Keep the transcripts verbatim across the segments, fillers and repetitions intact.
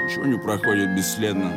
Ничего не проходит бесследно.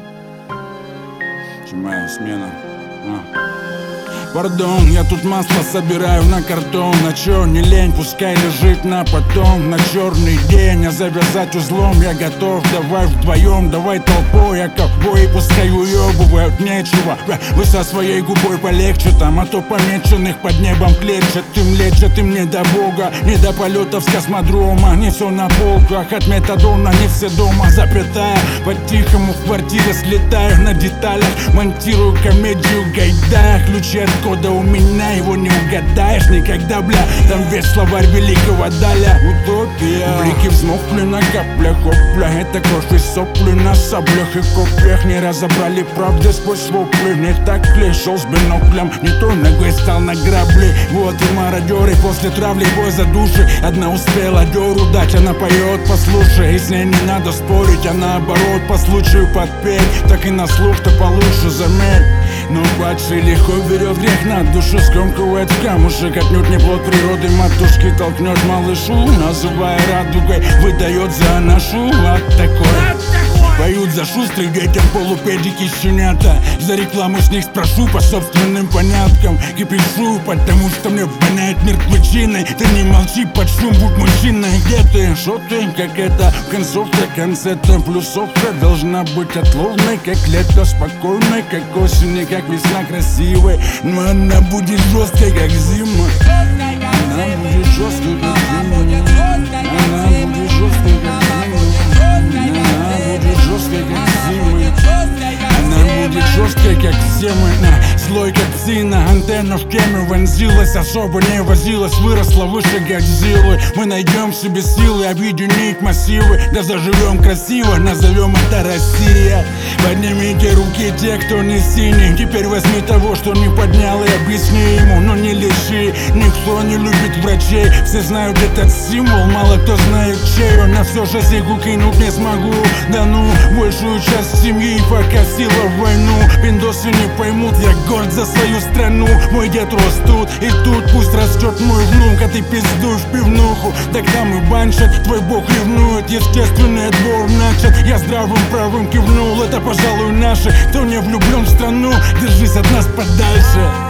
Моя смена. А. Пардон, я тут масло собираю на картон. На чё не лень, пускай лежит на потом. На черный день, а завязать узлом я готов. Давай вдвоем, давай толпой, а ковбои пускай уебывают, нечего. Вы со своей губой полегче там, а то помеченных под небом клетчат. Им лечат, им не до бога, не до полетов с космодрома. Не все на полках, от метадона не все дома. Запятая, по-тихому в квартире слетаю на деталях. Монтирую комедию Гайдая. Ключи от кода у меня, его не угадаешь никогда, бля. Там весь словарь великого Даля. Утопия. Блики взмокли на каплях, опля. Это кровь и сопли на саблях и копьях. Не разобрали правды сквозь вопли. Не так ли, шел с биноклем, не той ногой стал на грабли. Вот и мародеры после травли, бой за души. Одна успела дёру дать, она поет, послушай. И с ней не надо спорить, а наоборот по случаю подпеть. Так и на слух-то получше, заметь. Но падший легко берет грех на душу, скомкивает в камушек. Отнюдь не плод природы матушки, толкнет малышу, называя радугой, выдает за нашу от такой. Поют за шустрых детям полупедики щенята. За рекламу с них спрошу по собственным поняткам. Кипишу, потому что мне воняет мертвечиной. Ты не молчи под шум, будь мужчиной. Где ты? Шо ты? Как это? В концовке концерта плюсовка должна быть отловной, как лето, спокойной, как осень и как весна красивой. Но она будет жесткой, как зима. Она будет жесткой, как зима. Она будет жесткой, как зима. Жесткой, как зимы. Она будет жесткой, как все мы. Злой, как псина. Антенна в теме вонзилась, особо не возилась. Выросла выше Годзиллы. Мы найдем в себе силы объединить массивы. Да заживем красиво, назовем это Россия. Поднимите руки те, кто не синий. Теперь возьми того, что не поднял, и объясни ему. Но не лиши, никто не любит врачей. Все знают этот символ, мало кто знает чей. Но все же сигу кинуть не смогу. Да ну, большую часть семьи покосила в войну. Пиндосы не поймут, я горд за свою страну. Мой дед рос тут, и тут пусть растет мой внук. А ты пиздуешь в пивнуху, так там и баншат. Твой бог ревнует, естественный отбор начат. Я здравым правым кивнул, это пожалуй наше. Кто не влюблен в страну, держись от нас подальше.